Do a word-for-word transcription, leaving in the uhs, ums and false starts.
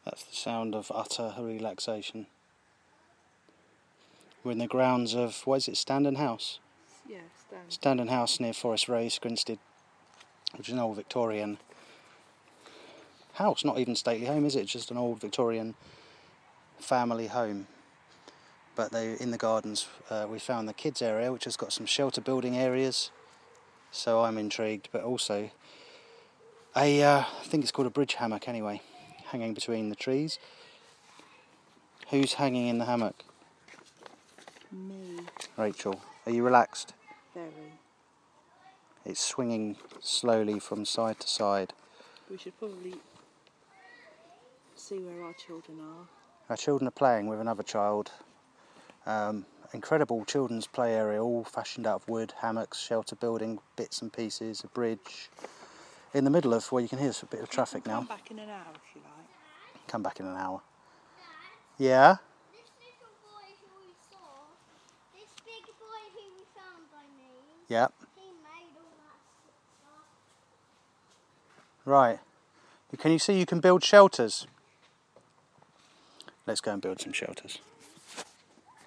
That's the sound of utter relaxation. We're in the grounds of, what is it, Standon House? Yeah, Standon. Standon House near Forest Race, Grinstead, which is an old Victorian house, not even stately home, is it? It's just an old Victorian family home. But they, in the gardens, uh, we found the kids area, which has got some shelter building areas. So I'm intrigued, but also a, uh, I think it's called a bridge hammock anyway, hanging between the trees. Who's hanging in the hammock? Me. Rachel. Are you relaxed? Very. It's swinging slowly from side to side. We should probably see where our children are. Our children are playing with another child. Um, incredible children's play area, all fashioned out of wood, hammocks, shelter building, bits and pieces, a bridge. In the middle of, well, you can hear a bit of traffic now. Come back in an hour if you like. Come back in an hour. Yeah? This little boy who we saw, this big boy who we found, I mean. Yep. He made all that stuff. Right. Can you see you can build shelters? Let's go and build some shelters.